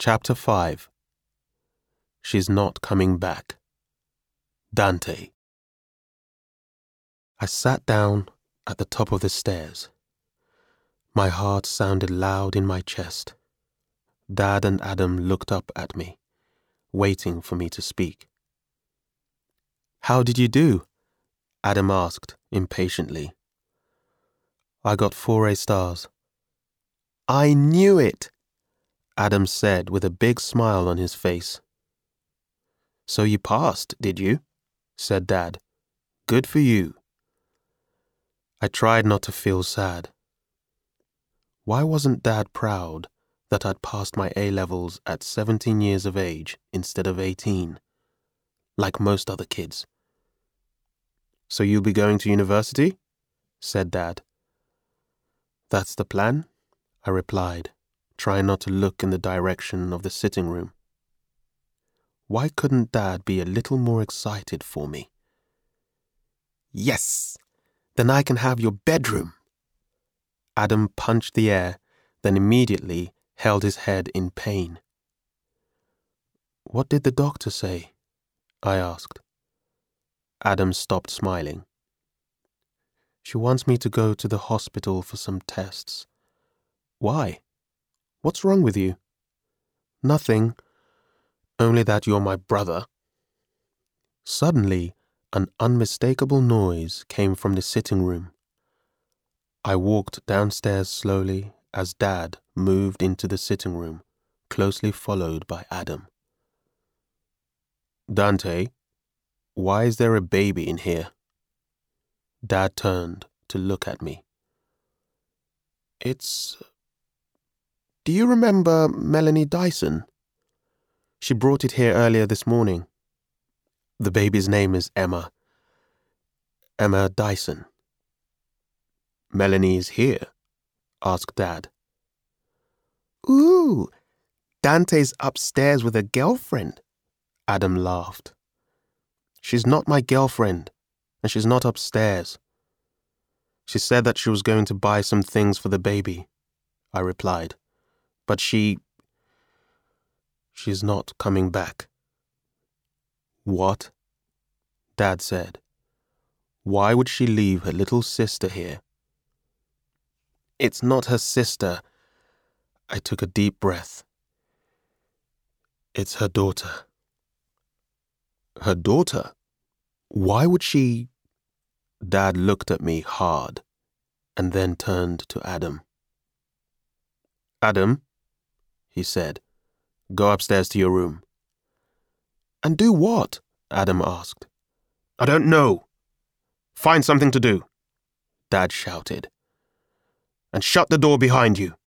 Chapter 5. She's Not Coming Back. Dante. I sat down at the top of the stairs. My heart sounded loud in my chest. Dad and Adam looked up at me, waiting for me to speak. "How did you do?" Adam asked impatiently. "I got 4 A stars." "I knew it," Adam said with a big smile on his face. "So you passed, did you?" said Dad. "Good for you." I tried not to feel sad. Why wasn't Dad proud that I'd passed my A-levels at 17 years of age instead of 18, like most other kids? "So you'll be going to university?" said Dad. "That's the plan," I replied, trying not to look in the direction of the sitting room. Why couldn't Dad be a little more excited for me? "Yes! Then I can have your bedroom." Adam punched the air, then immediately held his head in pain. "What did the doctor say?" I asked. Adam stopped smiling. "She wants me to go to the hospital for some tests." "Why? What's wrong with you?" "Nothing. Only that you're my brother." Suddenly, an unmistakable noise came from the sitting room. I walked downstairs slowly as Dad moved into the sitting room, closely followed by Adam. "Dante, why is there a baby in here?" Dad turned to look at me. Do you remember Melanie Dyson? She brought it here earlier this morning. The baby's name is Emma. Emma Dyson." "Melanie is here?" asked Dad. "Ooh, Dante's upstairs with a girlfriend," Adam laughed. "She's not my girlfriend, and she's not upstairs." "She said that she was going to buy some things for the baby," I replied. "But she's not coming back." "What?" Dad said. "Why would she leave her little sister here?" "It's not her sister." I took a deep breath. "It's her daughter." "Her daughter? Why would she—" Dad looked at me hard and then turned to Adam. "Adam," he said, "go upstairs to your room." "And do what?" Adam asked. "I don't know. Find something to do," Dad shouted. "And shut the door behind you."